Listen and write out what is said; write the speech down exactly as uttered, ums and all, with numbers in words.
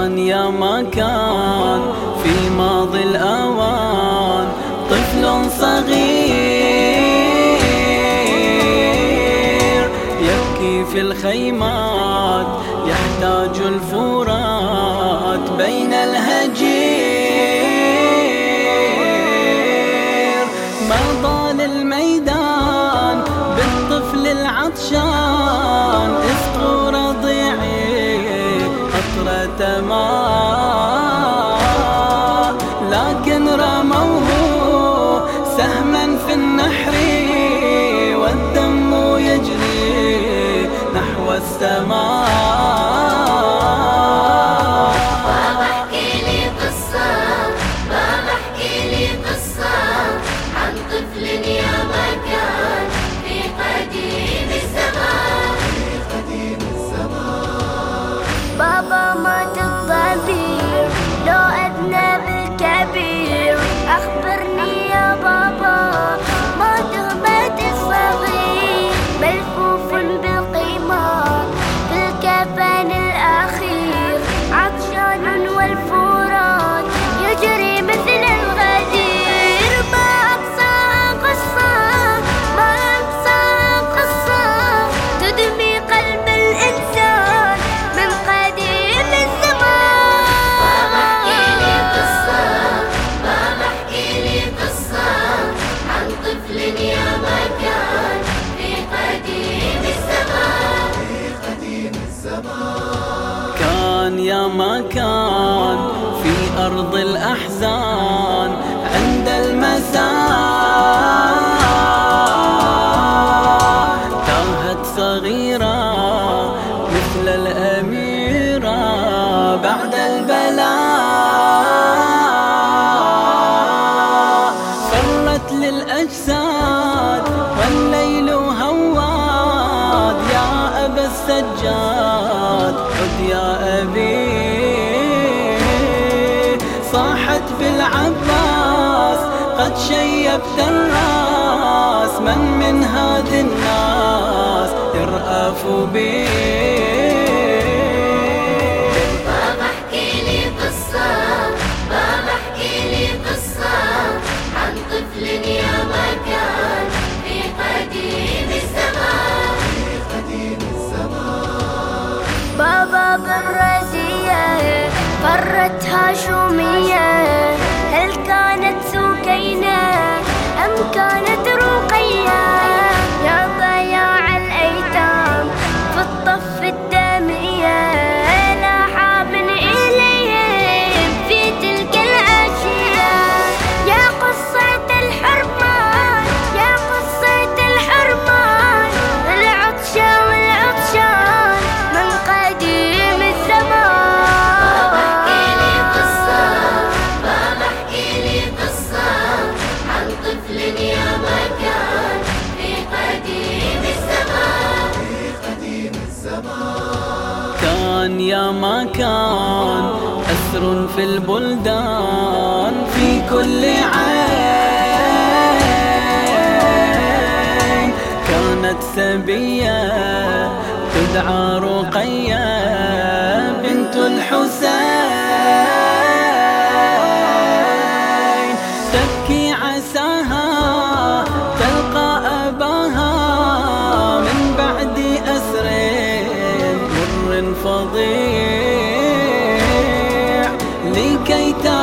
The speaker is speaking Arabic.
كان يا ما كان في ماضي الأوان طفل صغير يبكي في الخيمات يحتاج الفرات بين الهجير. ما ضال الميدان بالطفل العطشان اسقوا رضيعي قطرة ماء، لكن رموه سهما في النحر والدم يجري نحو السماء. بابا احكي لي قصة، بابا احكي لي قصة عن طفل يا ما كان في قديم الزمان، في قديم الزمان. بابا مات الضبير لو أذنب الكبير، أخبرني يا بابا ما تغمد الصغير ملفوف بالقيمة في الكفن الأخير عطشان والفرات يجري مثل الغدير. ما أقصى قصة، ما أقصى قصة تدمي قلب الإنسان من قديم الزمان. بابا احكي لي قصة، بابا احكي لي قصة عن طفل يا ما كان في قديم الزمان، في قديم الزمان. كان يا ما كان في أرض الأحزان عند المساء تاهت صغيرة مثل الأميرة بعد البلاء. فرت للأجساد والليل هواد يا أبا السجاد عد يا أبي. صاحت بالعباس قد شيبت الراس من من هذه الناس يرأف بي. بابا احكي لي قصة، بابا احكي لي قصة عن طفل يا ما كان في قديم الزمان، في قديم الزمان. بابا بالرزية فرتها شومية، هل كانت سكينة أم كانت رقية؟ يا ضياع الأيتام في الطف الدامية لاح من إليهم في تلك العشية. يا قصة الحرمان، يا قصة الحرمان العطشة والعطشان من قديم الزمان. بابا احكي لي قصة، بابا احكي لي قصة عن طفل يا ما كان في قديم الزمان، في قديم الزمان. كان يا ما كان أسر في البلدان في كل عين. كانت سبية تدعى رقية بنت الحسين تبكي عساها تلقى أباها من بعد أسر مر فظيع لكي